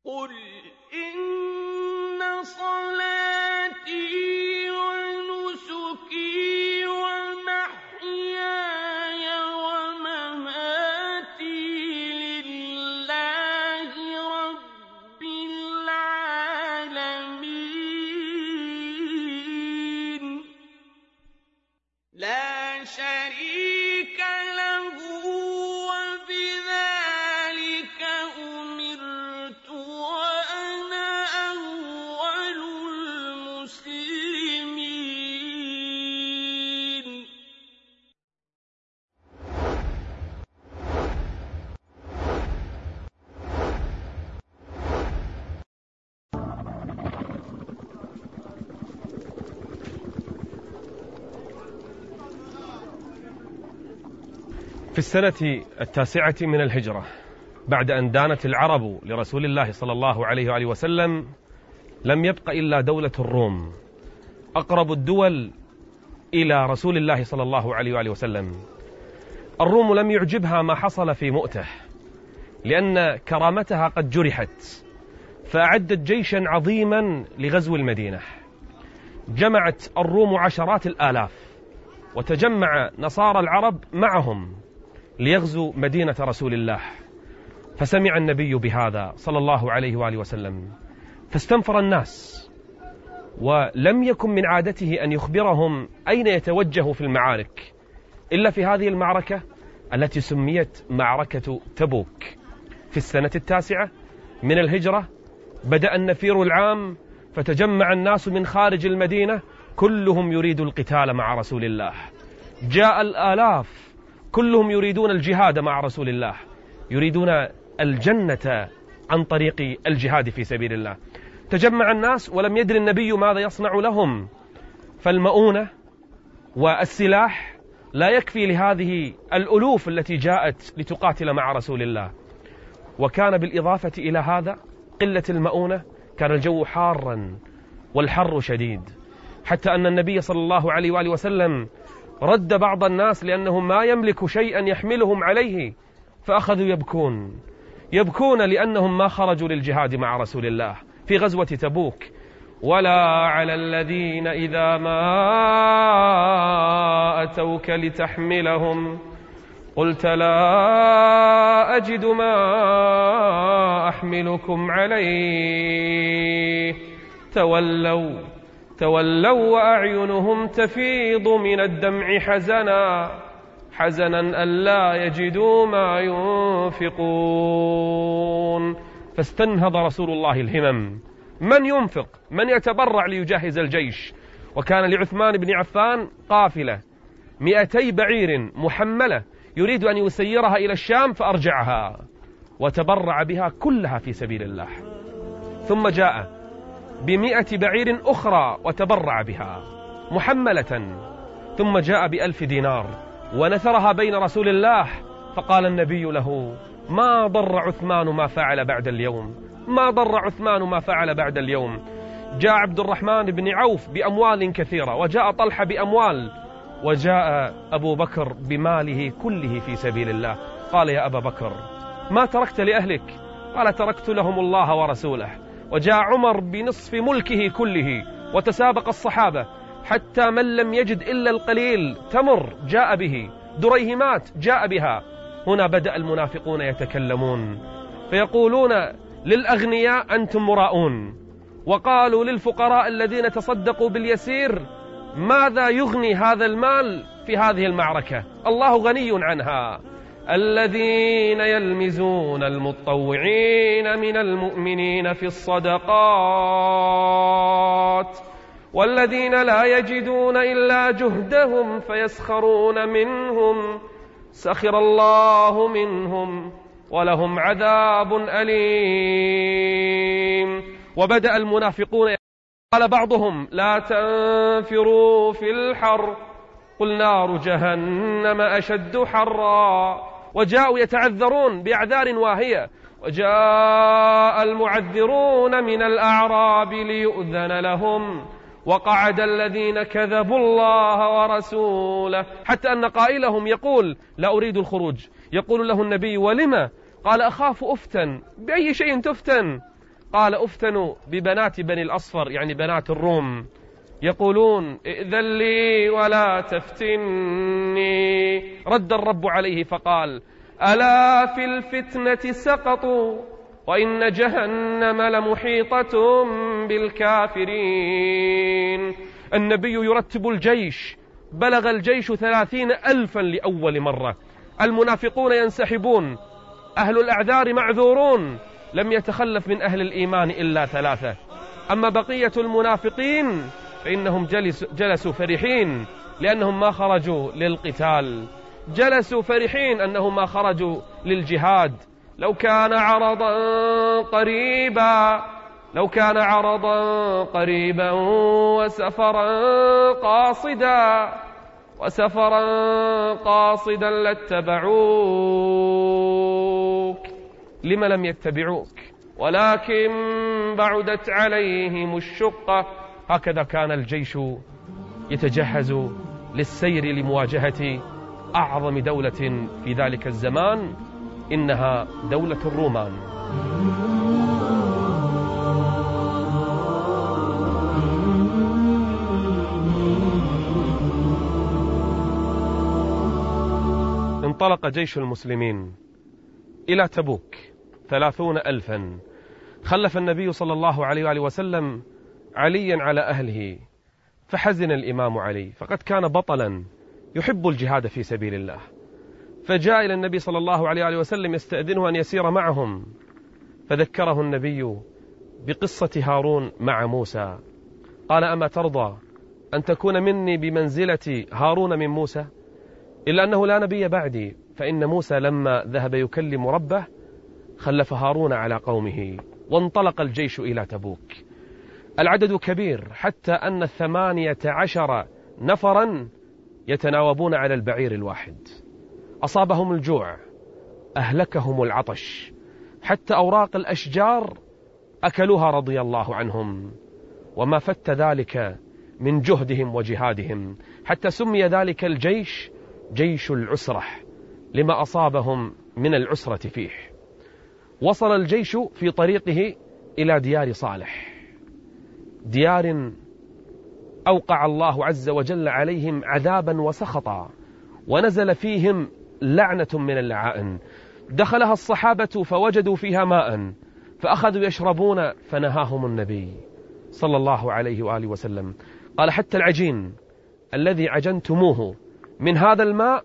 قل إن صلاتي ونسكي ومحياي ومماتي لله رب العالمين لا شريك له وبذلك أمرت وأنا أول المسلمين. في السنة 9 من الهجرة، بعد أن دانت العرب لرسول الله صلى الله عليه وآله وسلم، لم يبق إلا دولة الروم، أقرب الدول إلى رسول الله صلى الله عليه وآله وسلم. الروم لم يعجبها ما حصل في مؤتة، لأن كرامتها قد جرحت، فأعدت جيشا عظيما لغزو المدينة. جمعت الروم عشرات الآلاف، وتجمع نصارى العرب معهم ليغزو مدينة رسول الله. فسمع النبي بهذا صلى الله عليه وآله وسلم، فاستنفر الناس، ولم يكن من عادته أن يخبرهم أين يتوجه في المعارك، إلا في هذه المعركة التي سميت معركة تبوك. في السنة 9 من الهجرة بدأ النفير العام، فتجمع الناس من خارج المدينة كلهم يريد القتال مع رسول الله. جاء الآلاف كلهم يريدون الجهاد مع رسول الله، يريدون الجنة عن طريق الجهاد في سبيل الله. تجمع الناس ولم يدري النبي ماذا يصنع لهم، فالمؤونة والسلاح لا يكفي لهذه الألوف التي جاءت لتقاتل مع رسول الله. وكان بالإضافة إلى هذا قلة المؤونة، كان الجو حارا والحر شديد، حتى أن النبي صلى الله عليه وآله وسلم رد بعض الناس لأنهم ما يملك شيئا يحملهم عليه، فأخذوا يبكون لأنهم ما خرجوا للجهاد مع رسول الله في غزوة تبوك. ولا على الذين إذا ما أتوك لتحملهم قلت لا أجد ما أحملكم عليه تولوا وأعينهم تفيض من الدمع حزنا ألا يجدوا ما ينفقون. فاستنهض رسول الله الهمم، من ينفق، من يتبرع ليجهز الجيش. وكان لعثمان بن عفان قافلة 200 بعير محملة يريد أن يسيرها إلى الشام، فأرجعها وتبرع بها كلها في سبيل الله. ثم جاء ب100 بعير أخرى وتبرع بها محملة، ثم جاء ب1000 دينار ونثرها بين رسول الله. فقال النبي له: ما ضر عثمان ما فعل بعد اليوم، ما ضر عثمان ما فعل بعد اليوم. جاء عبد الرحمن بن عوف بأموال كثيرة، وجاء طلحة بأموال، وجاء أبو بكر بماله كله في سبيل الله. قال: يا أبا بكر ما تركت لأهلك؟ قال: تركت لهم الله ورسوله. وجاء عمر بنصف ملكه كله، وتسابق الصحابة حتى من لم يجد إلا القليل تمر جاء به، دريهمات جاء بها. هنا بدأ المنافقون يتكلمون فيقولون للأغنياء أنتم مراؤون، وقالوا للفقراء الذين تصدقوا باليسير ماذا يغني هذا المال في هذه المعركة؟ الله غني عنها. الذين يلمزون المتطوعين من المؤمنين في الصدقات والذين لا يجدون إلا جهدهم فيسخرون منهم سخر الله منهم ولهم عذاب أليم. وبدأ المنافقون، قال بعضهم: لا تنفروا في الحر، قل نار جهنم أشد حرا. وجاءوا يتعذرون بأعذار واهية. وجاء المعذرون من الأعراب ليؤذن لهم، وقعد الذين كذبوا الله ورسوله، حتى أن قائلهم يقول: لا أريد الخروج. يقول له النبي: ولما؟ قال: أخاف أفتن. بأي شيء تفتن؟ قال أفتنوا ببنات بني الأصفر، يعني بنات الروم، يقولون ائذن لي ولا تفتني. رد الرب عليه فقال ألا في الفتنة سقطوا وإن جهنم لمحيطة بالكافرين. النبي يرتب الجيش، بلغ الجيش 30,000 لأول مرة. المنافقون ينسحبون، أهل الأعذار معذورون، لم يتخلف من أهل الإيمان إلا 3. أما بقية المنافقين فإنهم جلسوا فرحين لأنهم ما خرجوا للقتال، جلسوا فرحين أنهم ما خرجوا للجهاد. لو كان عرضا قريبا وسفرا قاصدا لاتبعوك. لم لم يتبعوك؟ ولكن بعدت عليهم الشقة. هكذا كان الجيش يتجهز للسير لمواجهة أعظم دولة في ذلك الزمان، إنها دولة الرومان. انطلق جيش المسلمين إلى تبوك 30,000. خلف النبي صلى الله عليه وآله وسلم عليا على أهله، فحزن الإمام علي، فقد كان بطلا يحب الجهاد في سبيل الله، فجاء إلى النبي صلى الله عليه وآله وسلم يستأذنه أن يسير معهم، فذكره النبي بقصة هارون مع موسى. قال أما ترضى أن تكون مني بمنزلة هارون من موسى؟ إلا أنه لا نبي بعدي، فإن موسى لما ذهب يكلم ربه خلف هارون على قومه. وانطلق الجيش إلى تبوك. العدد كبير، حتى أن 18 نفرا يتناوبون على البعير الواحد. أصابهم الجوع، أهلكهم العطش، حتى أوراق الأشجار أكلوها رضي الله عنهم، وما فت ذلك من جهدهم وجهادهم، حتى سمي ذلك الجيش جيش العسرة لما أصابهم من العسرة فيه. وصل الجيش في طريقه إلى ديار صالح، ديار أوقع الله عز وجل عليهم عذابا وسخطا، ونزل فيهم لعنة من اللعائن. دخلها الصحابة فوجدوا فيها ماء، فأخذوا يشربون، فنهاهم النبي صلى الله عليه وآله وسلم. قال حتى العجين الذي عجنتموه من هذا الماء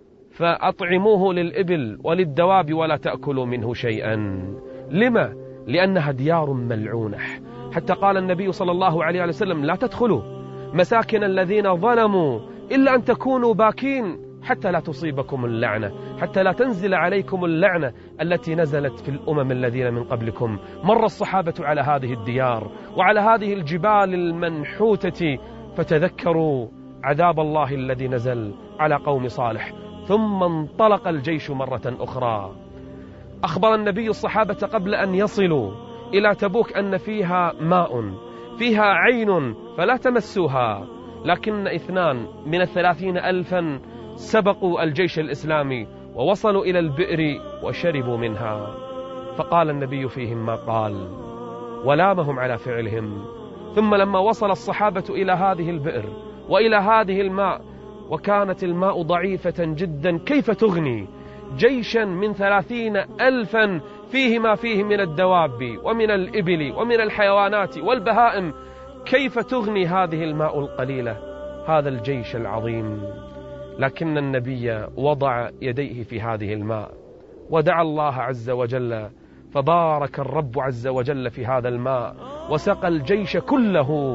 فأطعموه للإبل وللدواب ولا تأكلوا منه شيئا. لما؟ لأنها ديار ملعونة. حتى قال النبي صلى الله عليه وسلم لا تدخلوا مساكن الذين ظلموا إلا أن تكونوا باكين حتى لا تصيبكم اللعنة، حتى لا تنزل عليكم اللعنة التي نزلت في الأمم الذين من قبلكم. مر الصحابة على هذه الديار وعلى هذه الجبال المنحوتة فتذكروا عذاب الله الذي نزل على قوم صالح. ثم انطلق الجيش مرة أخرى. أخبر النبي الصحابة قبل أن يصلوا إلى تبوك أن فيها ماء، فيها عين فلا تمسوها، لكن 2 من 30,000 سبقوا الجيش الإسلامي ووصلوا إلى البئر وشربوا منها. فقال النبي فيهم ما قال ولامهم على فعلهم. ثم لما وصل الصحابة إلى هذه البئر وإلى هذه الماء، وكانت الماء ضعيفة جدا، كيف تغني جيشا من 30,000 فيه ما فيه من الدواب ومن الإبل ومن الحيوانات والبهائم، كيف تغني هذه الماء القليلة هذا الجيش العظيم؟ لكن النبي وضع يديه في هذه الماء ودعا الله عز وجل، فبارك الرب عز وجل في هذا الماء وسقى الجيش كله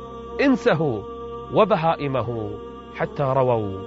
إنسه وبهائمه حتى رووا.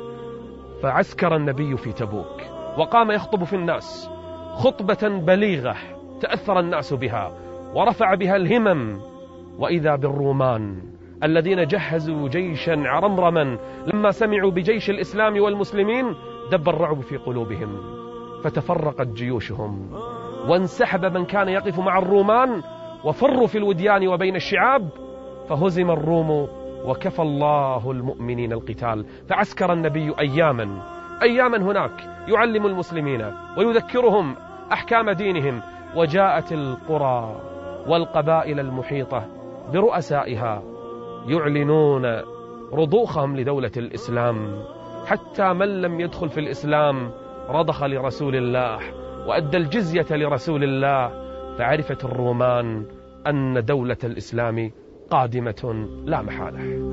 فعسكر النبي في تبوك وقام يخطب في الناس خطبة بليغة تأثر الناس بها ورفع بها الهمم. وإذا بالرومان الذين جهزوا جيشا عرمرما لما سمعوا بجيش الإسلام والمسلمين دب الرعب في قلوبهم، فتفرقت جيوشهم وانسحب من كان يقف مع الرومان وفروا في الوديان وبين الشعاب، فهزم الروم وكفى الله المؤمنين القتال. فعسكر النبي أياما هناك يعلم المسلمين ويذكرهم أحكام دينهم. وجاءت القرى والقبائل المحيطة برؤسائها يعلنون رضوخهم لدولة الإسلام، حتى من لم يدخل في الإسلام رضخ لرسول الله وأدى الجزية لرسول الله، فعرفت الرومان أن دولة الإسلام قادمة لا محالة.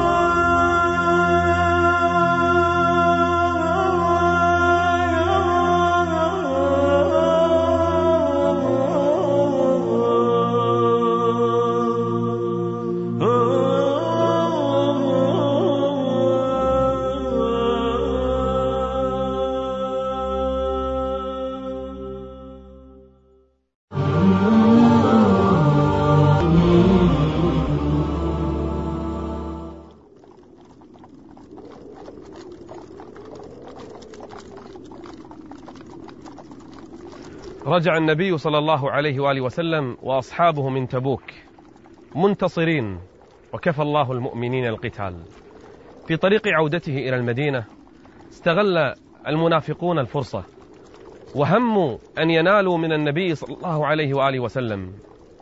رجع النبي صلى الله عليه وآله وسلم وأصحابه من تبوك منتصرين، وكفى الله المؤمنين القتال. في طريق عودته إلى المدينة استغل المنافقون الفرصة وهموا أن ينالوا من النبي صلى الله عليه وآله وسلم،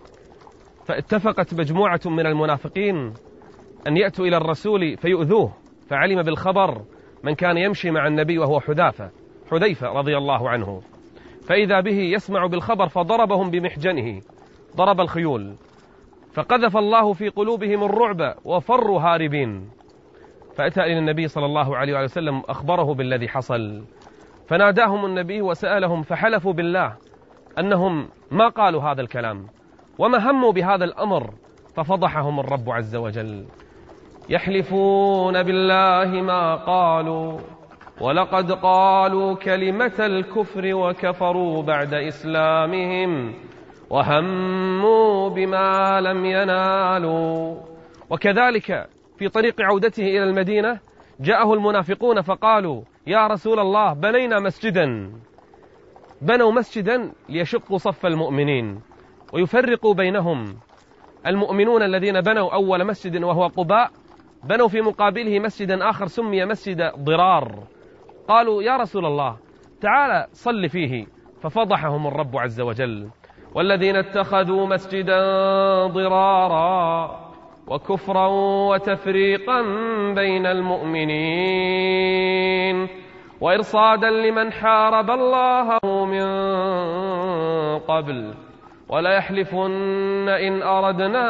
فاتفقت مجموعة من المنافقين أن يأتوا إلى الرسول فيؤذوه، فعلم بالخبر من كان يمشي مع النبي وهو حذيفة رضي الله عنه، فإذا به يسمع بالخبر فضربهم بمحجنه، ضرب الخيول، فقذف الله في قلوبهم الرعب وفروا هاربين. فأتى إلى النبي صلى الله عليه وسلم أخبره بالذي حصل، فناداهم النبي وسألهم، فحلفوا بالله أنهم ما قالوا هذا الكلام وما هموا بهذا الأمر، ففضحهم الرب عز وجل. يحلفون بالله ما قالوا ولقد قالوا كلمة الكفر وكفروا بعد إسلامهم وهموا بما لم ينالوا. وكذلك في طريق عودته إلى المدينة جاءه المنافقون فقالوا يا رسول الله بنينا مسجدا، بنوا مسجدا ليشقوا صف المؤمنين ويفرقوا بينهم. المؤمنون الذين بنوا أول مسجد وهو قباء بنوا في مقابله مسجدا آخر سمي مسجد ضرار، قالوا يا رسول الله تعالى صل فيه، ففضحهم الرب عز وجل. والذين اتخذوا مسجدا ضرارا وكفرا وتفريقا بين المؤمنين وإرصادا لمن حارب الله من قبل ولا يحلفن إن أردنا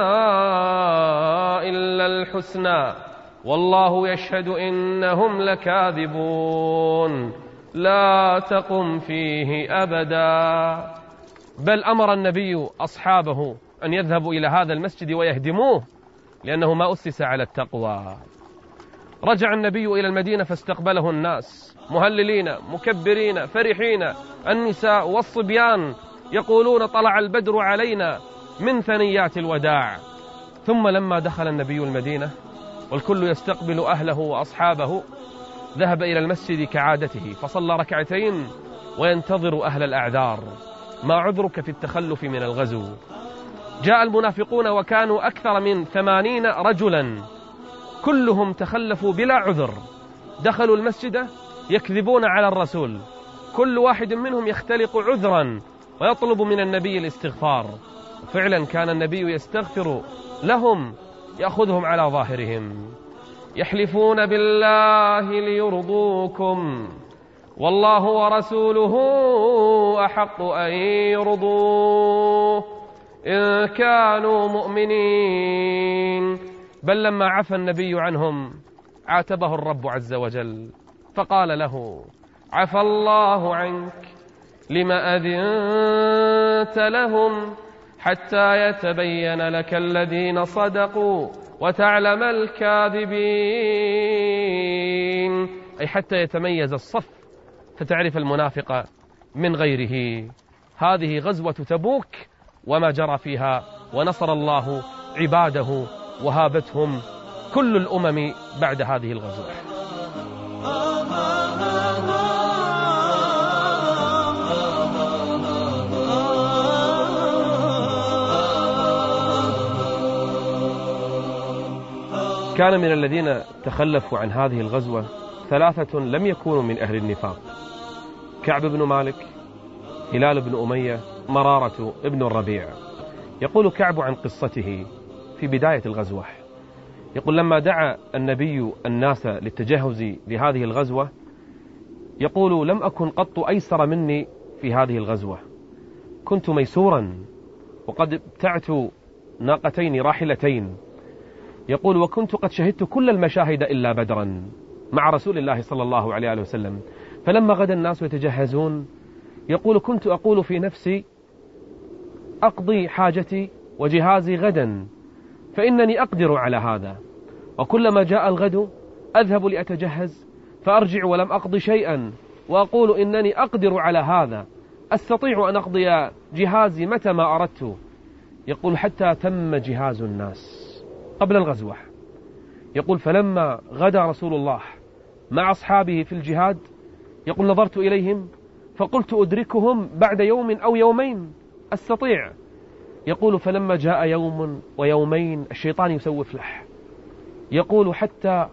إلا الحسنى والله يشهد إنهم لكاذبون لا تقم فيه أبدا. بل أمر النبي أصحابه أن يذهبوا إلى هذا المسجد ويهدموه لأنه ما أسس على التقوى. رجع النبي إلى المدينة فاستقبله الناس مهللين مكبرين فرحين، النساء والصبيان يقولون طلع البدر علينا من ثنيات الوداع. ثم لما دخل النبي المدينة والكل يستقبل أهله وأصحابه ذهب إلى المسجد كعادته فصلى ركعتين وينتظر أهل الأعذار. ما عذرك في التخلف من الغزو؟ جاء المنافقون وكانوا أكثر من 80 رجلا كلهم تخلفوا بلا عذر، دخلوا المسجد يكذبون على الرسول، كل واحد منهم يختلق عذرا ويطلب من النبي الاستغفار. فعلا كان النبي يستغفر لهم يأخذهم على ظاهرهم. يحلفون بالله ليرضوكم والله ورسوله أحق أن يرضوه إن كانوا مؤمنين. بل لما عفى النبي عنهم عاتبه الرب عز وجل فقال له عفى الله عنك لما أذنت لهم حتى يتبين لك الذين صدقوا وتعلم الكاذبين، أي حتى يتميز الصف فتعرف المنافق من غيره. هذه غزوة تبوك وما جرى فيها، ونصر الله عباده وهابتهم كل الأمم بعد هذه الغزوة. كان من الذين تخلفوا عن هذه الغزوة 3 لم يكونوا من أهل النفاق: كعب بن مالك، هلال بن أمية، مرارة ابن الربيع. يقول كعب عن قصته في بداية الغزوة، يقول لما دعا النبي الناس للتجهز لهذه الغزوة، يقول لم أكن قط أيسر مني في هذه الغزوة، كنت ميسورا وقد ابتعت ناقتين راحلتين. يقول وكنت قد شهدت كل المشاهد إلا بدرا مع رسول الله صلى الله عليه وسلم. فلما غدا الناس يتجهزون، يقول كنت أقول في نفسي أقضي حاجتي وجهازي غدا فإنني أقدر على هذا، وكلما جاء الغد أذهب لأتجهز فأرجع ولم أقضي شيئا وأقول إنني أقدر على هذا، أستطيع أن أقضي جهازي متى ما أردت. يقول حتى تم جهاز الناس قبل الغزوة. يقول فلما غدا رسول الله مع أصحابه في الجهاد، يقول نظرت إليهم فقلت أدركهم بعد يوم أو يومين أستطيع. يقول فلما جاء يوم ويومين الشيطان يسوف له، يقول حتى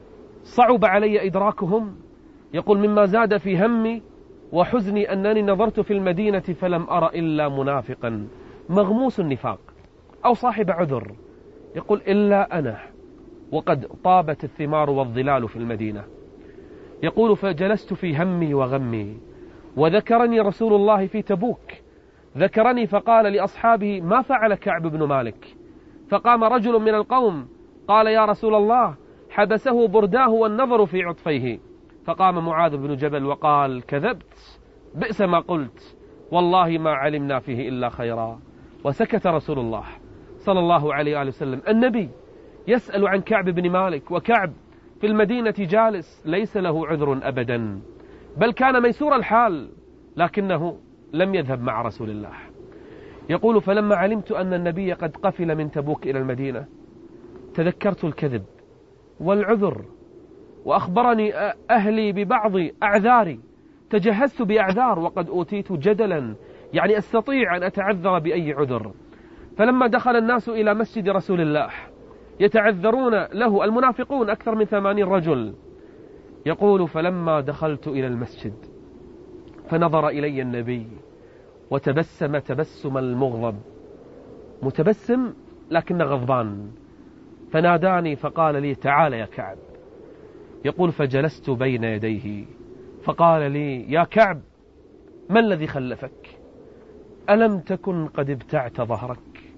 صعب علي إدراكهم. يقول مما زاد في همي وحزني أنني نظرت في المدينة فلم أرى إلا منافقا مغموس النفاق أو صاحب عذر، يقول إلا أنا وقد طابت الثمار والظلال في المدينة. يقول فجلست في همي وغمي، وذكرني رسول الله في تبوك، ذكرني فقال لأصحابه ما فعل كعب بن مالك؟ فقام رجل من القوم قال يا رسول الله حبسه برداه والنظر في عطفيه. فقام معاذ بن جبل وقال كذبت، بئس ما قلت، والله ما علمنا فيه إلا خيرا. وسكت رسول الله صلى الله عليه وسلم. النبي يسأل عن كعب بن مالك، وكعب في المدينة جالس ليس له عذر أبدا، بل كان ميسور الحال، لكنه لم يذهب مع رسول الله. يقول فلما علمت أن النبي قد قفل من تبوك إلى المدينة تذكرت الكذب والعذر، وأخبرني أهلي ببعض أعذاري، تجهزت بأعذار وقد أوتيت جدلا، يعني أستطيع أن أتعذر بأي عذر. فلما دخل الناس إلى مسجد رسول الله يتعذرون له المنافقون أكثر من 80 رجل، يقول فلما دخلت إلى المسجد فنظر إلي النبي وتبسم تبسم المغضب، متبسم لكن غضبان، فناداني فقال لي تعال يا كعب. يقول فجلست بين يديه فقال لي يا كعب ما الذي خلفك؟ ألم تكن قد ابتعت ظهرك؟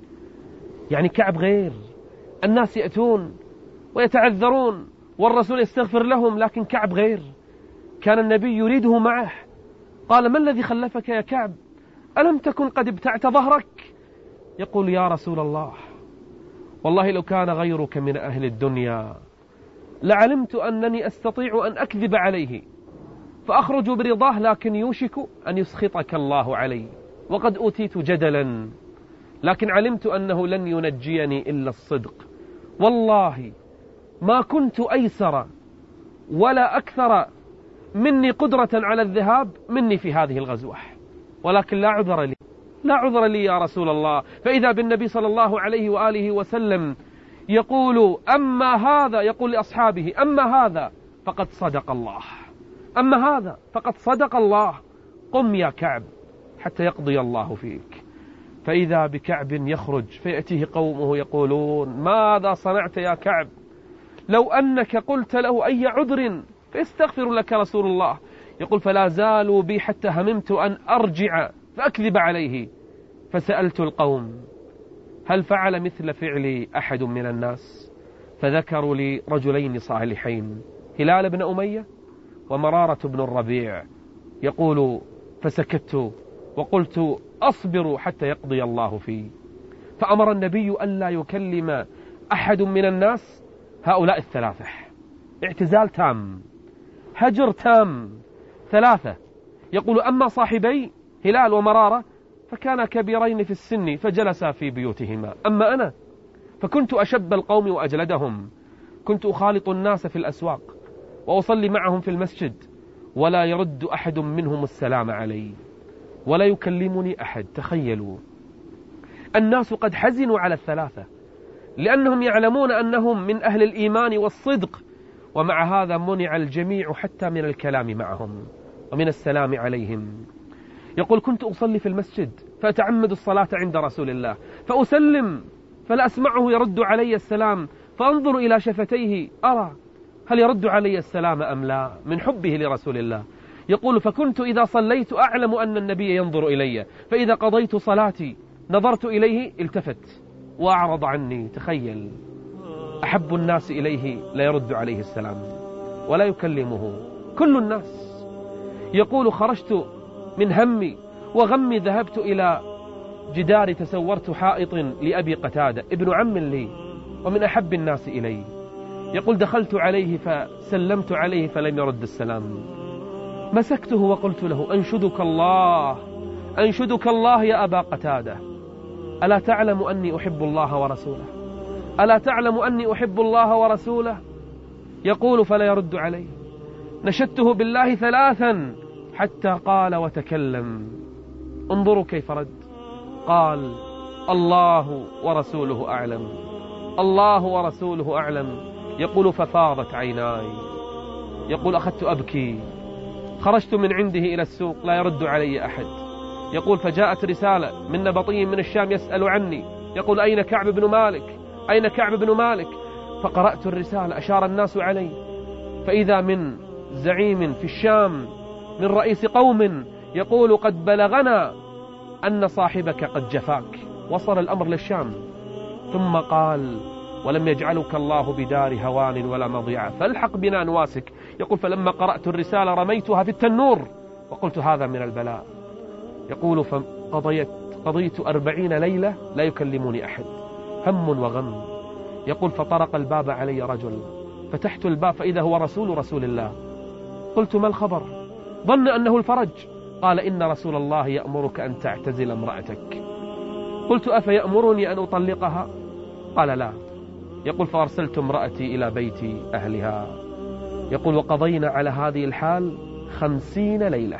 يعني كعب غير، الناس يأتون ويتعذرون والرسول يستغفر لهم، لكن كعب غير، كان النبي يريده معه. قال ما الذي خلفك يا كعب؟ ألم تكن قد ابتعت ظهرك؟ يقول يا رسول الله والله لو كان غيرك من أهل الدنيا لعلمت أنني أستطيع أن أكذب عليه فأخرج برضاه، لكن يوشك أن يسخطك الله علي وقد أوتيت جدلا، لكن علمت أنه لن ينجيني إلا الصدق، والله ما كنت أيسر ولا أكثر مني قدرة على الذهاب مني في هذه الغزوة، ولكن لا عذر لي يا رسول الله. فإذا بالنبي صلى الله عليه وآله وسلم يقول أما هذا، يقول لأصحابه أما هذا فقد صدق الله، أما هذا فقد صدق الله، قم يا كعب حتى يقضي الله فيك. فإذا بكعب يخرج فيأتيه قومه يقولون ماذا صنعت يا كعب؟ لو أنك قلت له أي عذر فيستغفر لك رسول الله. يقول فلا زالوا بي حتى هممت أن أرجع فأكذب عليه، فسألت القوم هل فعل مثل فعلي أحد من الناس؟ فذكروا لي رجلين صالحين، هلال بن أمية ومرارة بن الربيع. يقول فسكت وقلت أصبر حتى يقضي الله فيه. فأمر النبي أن لا يكلم أحد من الناس هؤلاء الثلاثة، اعتزال تام، هجر تام، ثلاثة. يقول أما صاحبي هلال ومرارة فكان كبيرين في السن فجلسا في بيوتهما، أما أنا فكنت أشب القوم وأجلدهم، كنت أخالط الناس في الأسواق وأصلي معهم في المسجد، ولا يرد أحد منهم السلام علي ولا يكلمني أحد. تخيلوا، الناس قد حزنوا على الثلاثة لأنهم يعلمون أنهم من أهل الإيمان والصدق، ومع هذا منع الجميع حتى من الكلام معهم ومن السلام عليهم. يقول كنت أصلي في المسجد فأتعمد الصلاة عند رسول الله، فأسلم فلا أسمعه يرد علي السلام، فأنظر إلى شفتيه أرى هل يرد علي السلام أم لا، من حبه لرسول الله. يقول فكنت إذا صليت أعلم أن النبي ينظر إلي، فإذا قضيت صلاتي نظرت إليه التفت وأعرض عني. تخيل، أحب الناس إليه لا يرد عليه السلام ولا يكلمه كل الناس. يقول خرجت من همي وغمي، ذهبت إلى جدار تسورت حائط لأبي قتادة ابن عم لي ومن أحب الناس إلي. يقول دخلت عليه فسلمت عليه فلم يرد السلام، مسكته وقلت له أنشدك الله أنشدك الله يا أبا قتادة، ألا تعلم أني أحب الله ورسوله، ألا تعلم أني أحب الله ورسوله؟ يقول فلا يرد علي. نشدته بالله 3 حتى قال وتكلم. انظروا كيف رد، قال الله ورسوله أعلم، الله ورسوله أعلم. يقول ففاضت عيناي. يقول أخذت أبكي، خرجت من عنده إلى السوق لا يرد علي أحد. يقول فجاءت رسالة من نبطي من الشام يسأل عني، يقول أين كعب بن مالك، أين كعب بن مالك؟ فقرأت الرسالة، أشار الناس علي، فإذا من زعيم في الشام من رئيس قوم يقول قد بلغنا أن صاحبك قد جفاك. وصل الأمر للشام. ثم قال ولم يجعلك الله بدار هوان ولا مضيعة، فالحق بنا نواسك. يقول فلما قرأت الرسالة رميتها في التنور وقلت هذا من البلاء. يقول فقضيت 40 ليلة لا يكلمني أحد، هم وغم. يقول فطرق الباب علي رجل، فتحت الباب فإذا هو رسول الله. قلت ما الخبر؟ ظن أنه الفرج. قال إن رسول الله يأمرك أن تعتزل امرأتك. قلت أفيأمرني أن أطلقها؟ قال لا. يقول فأرسلت امرأتي إلى بيت أهلها. يقول وقضينا على هذه الحال 50 ليلة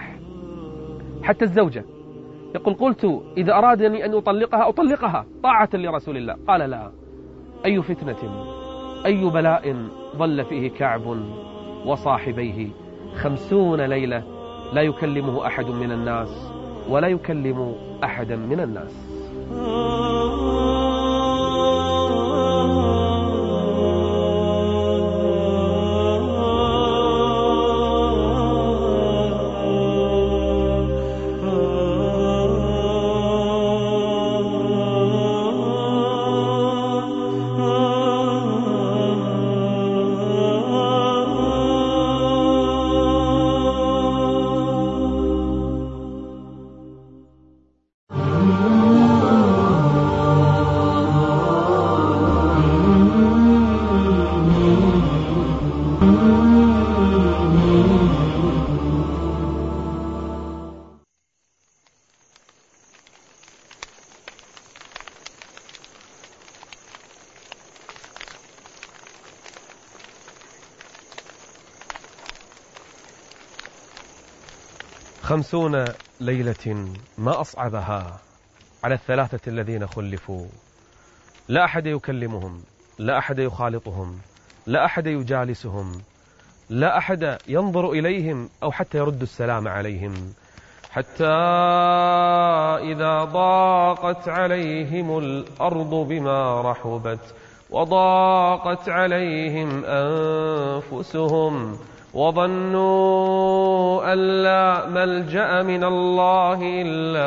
حتى الزوجة. يقول قلت إذا أرادني أن أطلقها طاعة لرسول الله. قال لا. أي فتنة أي بلاء ظل فيه كعب وصاحبيه 50 ليلة لا يكلمه أحد من الناس ولا يكلم أحدا من الناس. خمسون ليلة ما أصعبها على الثلاثة الذين خلفوا. لا أحد يكلمهم، لا أحد يخالطهم، لا أحد يجالسهم، لا أحد ينظر إليهم أو حتى يرد السلام عليهم، حتى إذا ضاقت عليهم الأرض بما رحبت وضاقت عليهم أنفسهم وظنوا أن لا ملجأ من الله إلا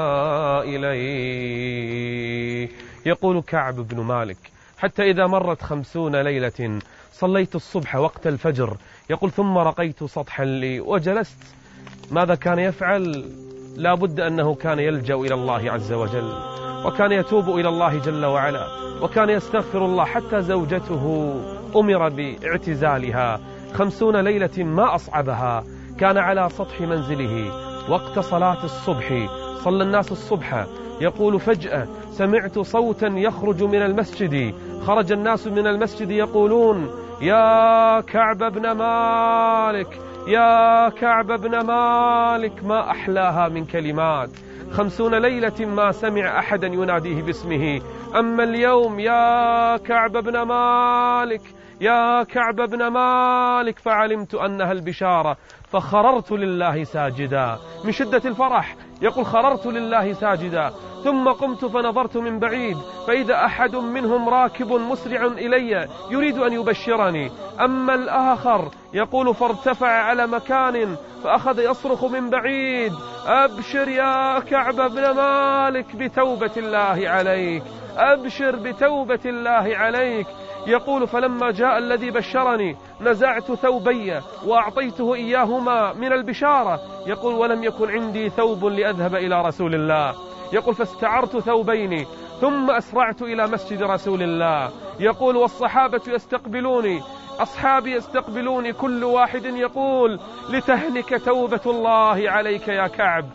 إليه. يقول كعب بن مالك حتى إذا مرت 50 ليلة صليت الصبح وقت الفجر. يقول ثم رقيت سطحا لي وجلست. ماذا كان يفعل؟ لا بد أنه كان يلجأ إلى الله عز وجل، وكان يتوب إلى الله جل وعلا، وكان يستغفر الله. حتى زوجته أمر باعتزالها. 50 ليلة ما أصعبها. كان على سطح منزله وقت صلاة الصبح، صلى الناس الصبح. يقول فجأة سمعت صوتا يخرج من المسجد، خرج الناس من المسجد يقولون يا كعب بن مالك، يا كعب بن مالك. ما أحلاها من كلمات. 50 ليلة ما سمع أحدا يناديه باسمه. أما اليوم يا كعب بن مالك، يا كعب بن مالك، فعلمت أنها البشارة فخررت لله ساجدا من شدة الفرح. يقول خررت لله ساجدا، ثم قمت فنظرت من بعيد فإذا أحد منهم راكب مسرع إلي يريد أن يبشرني. أما الآخر يقول فارتفع على مكان فأخذ يصرخ من بعيد: أبشر يا كعب بن مالك بتوبة الله عليك، أبشر بتوبة الله عليك. يقول فلما جاء الذي بشرني نزعت ثوبي وأعطيته إياهما من البشارة. يقول ولم يكن عندي ثوب لأذهب إلى رسول الله. يقول فاستعرت ثوبين ثم أسرعت إلى مسجد رسول الله. يقول والصحابة يستقبلوني، أصحابي يستقبلوني، كل واحد يقول لتهنك توبة الله عليك يا كعب،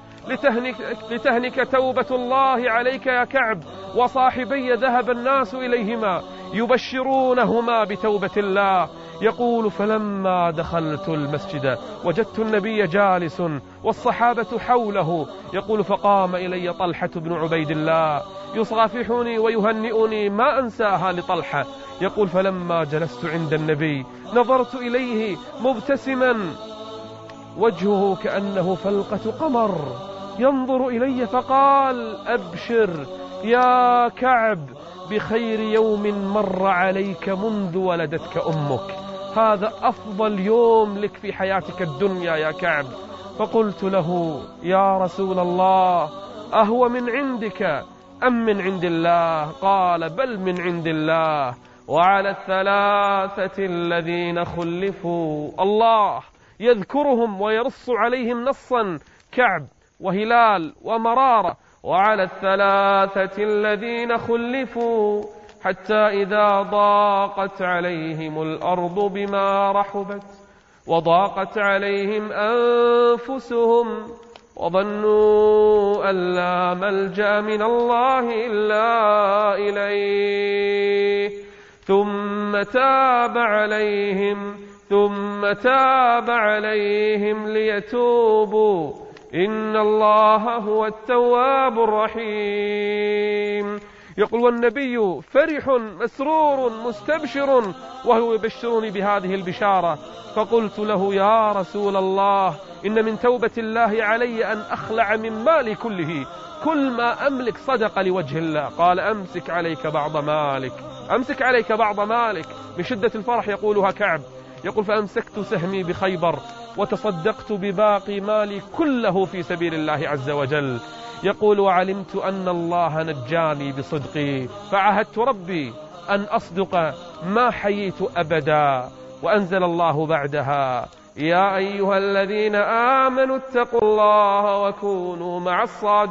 لتهنك توبة الله عليك يا كعب. وصاحبي ذهب الناس إليهما يبشرونهما بتوبة الله. يقول فلما دخلت المسجد وجدت النبي جالس والصحابة حوله. يقول فقام إلي طلحة بن عبيد الله يصافحني ويهنئني ما أنساها لطلحة. يقول فلما جلست عند النبي نظرت إليه مبتسما وجهه كأنه فلقة قمر ينظر إلي فقال: أبشر يا كعب بخير يوم مر عليك منذ ولدتك أمك، هذا أفضل يوم لك في حياتك الدنيا يا كعب. فقلت له: يا رسول الله، أهو من عندك أم من عند الله؟ قال: بل من عند الله. وعلى الثلاثة الذين خلفوا، الله يذكرهم ويرص عليهم نصا: كعب وهلال ومرارة. وعلى الثلاثة الذين خلفوا حتى إذا ضاقت عليهم الأرض بما رحبت وضاقت عليهم أنفسهم وظنوا أن لا ملجأ من الله إلا إليه ثم تاب عليهم ليتوبوا إن الله هو التواب الرحيم. يقول والنبي فرح مسرور مستبشر وهو يبشرني بهذه البشارة. فقلت له: يا رسول الله، إن من توبة الله علي أن أخلع من مالي كله، كل ما أملك صدق لوجه الله. قال: أمسك عليك بعض مالك. من شدة الفرح يقولها كعب. يقول فأمسكت سهمي بخيبر وتصدقت بباقي مالي كله في سبيل الله عز وجل. يقول وعلمت أن الله نجاني بصدقي فعهدت ربي أن أصدق ما حييت أبدا. وأنزل الله بعدها: يا أيها الذين آمنوا اتقوا الله وكونوا مع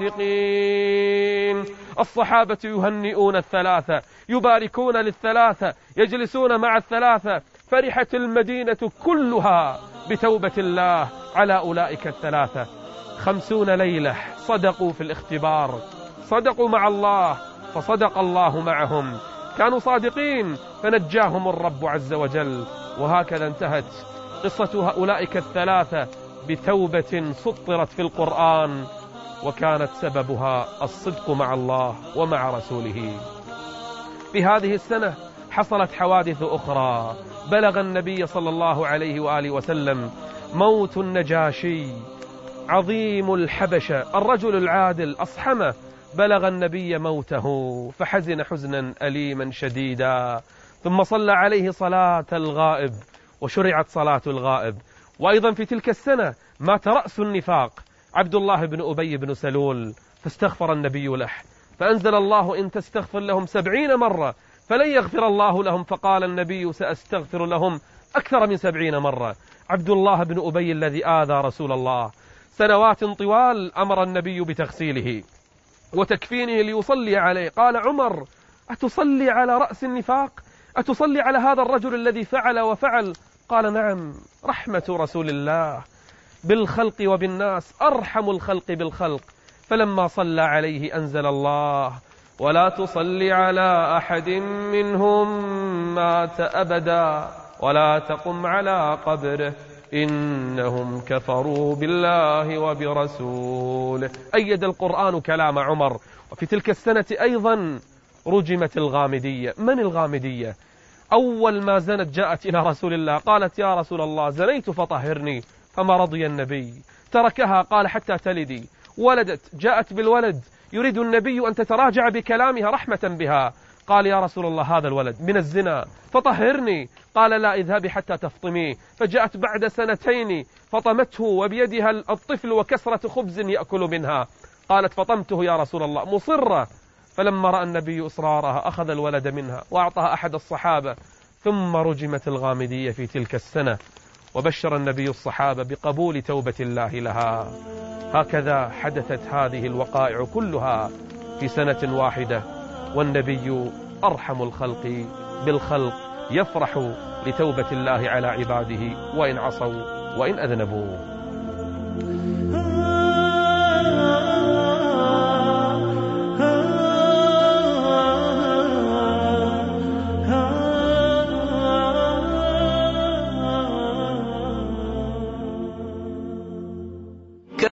الصادقين. الصحابة يهنئون الثلاثة، يباركون للثلاثة، يجلسون مع الثلاثة. فرحت المدينة كلها بتوبة الله على أولئك الثلاثة. 50 ليلة صدقوا في الاختبار، صدقوا مع الله فصدق الله معهم، كانوا صادقين فنجاهم الرب عز وجل. وهكذا انتهت قصة أولئك الثلاثة بتوبة سطرت في القرآن، وكانت سببها الصدق مع الله ومع رسوله. في هذه السنة حصلت حوادث أخرى. بلغ النبي صلى الله عليه وآله وسلم موت النجاشي عظيم الحبشة الرجل العادل أصحمه. بلغ النبي موته فحزن حزنا أليما شديدا، ثم صلى عليه صلاة الغائب وشرعت صلاة الغائب. وأيضا في تلك السنة مات رأس النفاق عبد الله بن أبي بن سلول، فاستغفر النبي له، فأنزل الله: إن تستغفر لهم 70 مرة فلن يغفر الله لهم. فقال النبي: سأستغفر لهم أكثر من 70 مرة. عبد الله بن أبي الذي آذى رسول الله سنوات طوال أمر النبي بتغسيله وتكفينه ليصلي عليه. قال عمر: أتصلي على رأس النفاق؟ أتصلي على هذا الرجل الذي فعل وفعل؟ قال: نعم، رحمة رسول الله بالخلق وبالناس أرحم الخلق بالخلق. فلما صلى عليه أنزل الله: ولا تصلي على أحد منهم مات أبدا ولا تقم على قبره إنهم كفروا بالله وبرسوله. أيد القرآن كلام عمر. وفي تلك السنة أيضا رجمت الغامدية. من الغامدية؟ أول ما زنت جاءت إلى رسول الله قالت يا رسول الله زنيت فطهرني، فما رضي النبي، تركها قال حتى تلدي. ولدت، جاءت بالولد، يريد النبي أن تتراجع بكلامها رحمة بها، قال يا رسول الله هذا الولد من الزنا فطهرني، قال لا اذهبي حتى تفطميه. فجاءت بعد 2 فطمته وبيدها الطفل وكسرة خبز يأكل منها، قالت فطمته يا رسول الله مصرة. فلما رأى النبي إصرارها أخذ الولد منها وأعطاها أحد الصحابة، ثم رجمت الغامدية في تلك السنة، وبشر النبي الصحابة بقبول توبة الله لها. هكذا حدثت هذه الوقائع كلها في سنة واحدة، والنبي أرحم الخلق بالخلق يفرح لتوبة الله على عباده وإن عصوا وإن أذنبوا.